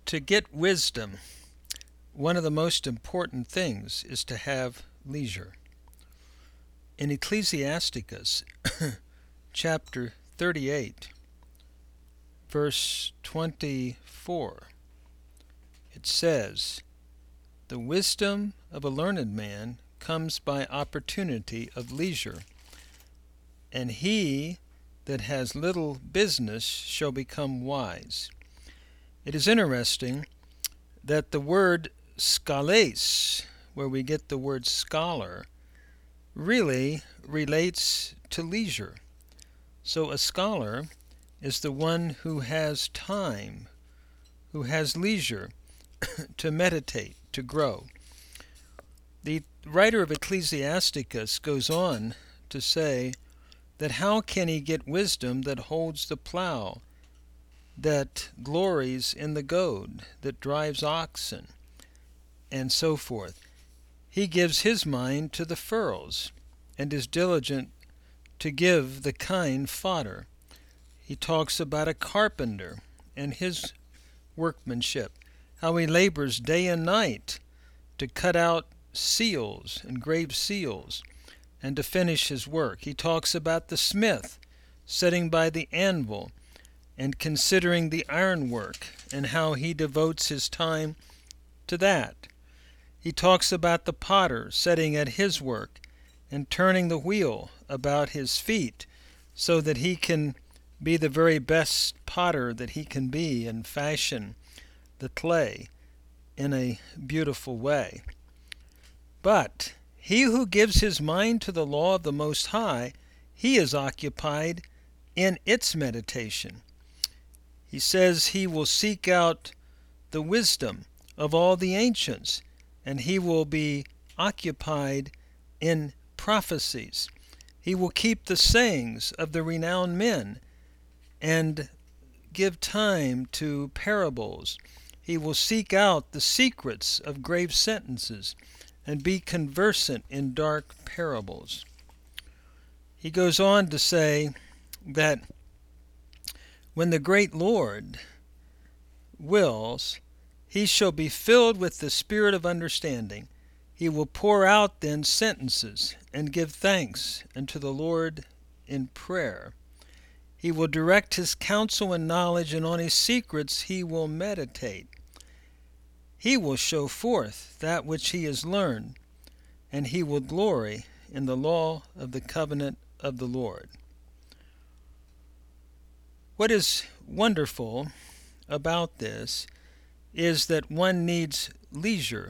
To get wisdom, one of the most important things is to have leisure. In Ecclesiasticus chapter 38, verse 24, it says, "The wisdom of a learned man comes by opportunity of leisure, and he that has little business shall become wise." It is interesting that the word schales, where we get the word scholar, really relates to leisure. So a scholar is the one who has time, who has leisure to meditate, to grow. The writer of Ecclesiasticus goes on to say that how can he get wisdom that holds the plow, that glories in the goad, that drives oxen, and so forth? He gives his mind to the furrows, and is diligent to give the kine fodder. He talks about a carpenter and his workmanship, how he labors day and night to cut out seals, engrave seals, and to finish his work. He talks about the smith sitting by the anvil and considering the ironwork, and how he devotes his time to that. He talks about the potter sitting at his work and turning the wheel about his feet so that he can be the very best potter that he can be and fashion the clay in a beautiful way. But he who gives his mind to the law of the Most High, he is occupied in its meditation. He says he will seek out the wisdom of all the ancients, and he will be occupied in prophecies. He will keep the sayings of the renowned men and give time to parables. He will seek out the secrets of grave sentences and be conversant in dark parables. He goes on to say that when the great Lord wills, he shall be filled with the spirit of understanding. He will pour out then sentences and give thanks unto the Lord in prayer. He will direct his counsel and knowledge, and on his secrets he will meditate. He will show forth that which he has learned, and he will glory in the law of the covenant of the Lord. What is wonderful about this is that one needs leisure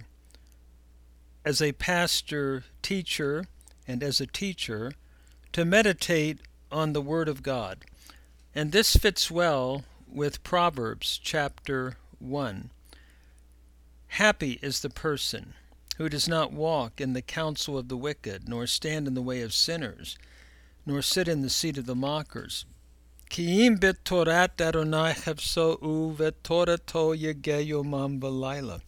as a pastor, teacher, and as a teacher to meditate on the Word of God. And this fits well with Proverbs chapter 1. Happy is the person who does not walk in the counsel of the wicked, nor stand in the way of sinners, nor sit in the seat of the mockers. Ki im betorat Adonai chefsou vetorato yegeyo mam v'layla.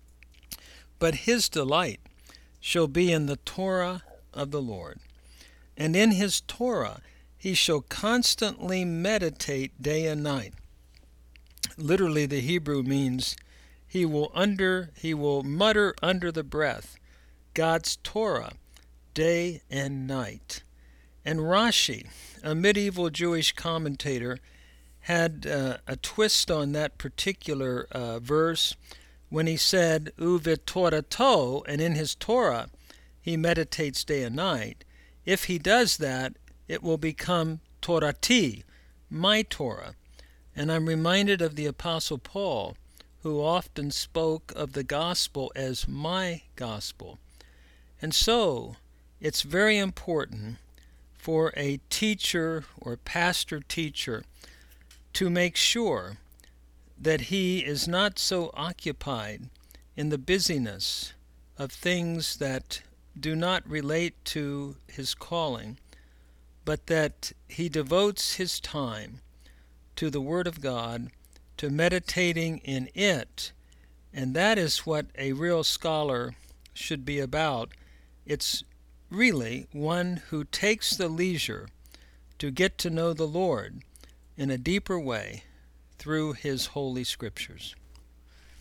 But his delight shall be in the Torah of the Lord, and in his Torah he shall constantly meditate day and night. Literally, the Hebrew means he will mutter under the breath God's Torah day and night. And Rashi, a medieval Jewish commentator, had a twist on that particular verse when he said, Uvetorato, and in his Torah he meditates day and night. If he does that, it will become Torati, my Torah. And I'm reminded of the Apostle Paul, who often spoke of the gospel as my gospel. And so, it's very important for a teacher or pastor-teacher to make sure that he is not so occupied in the busyness of things that do not relate to his calling, but that he devotes his time to the Word of God, to meditating in it, and that is what a real scholar should be about. It's really one who takes the leisure to get to know the Lord in a deeper way through his holy scriptures.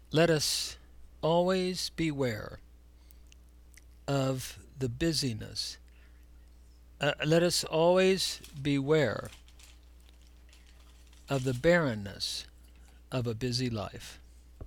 Let us always beware of the busyness. Let us always beware of the barrenness of a busy life.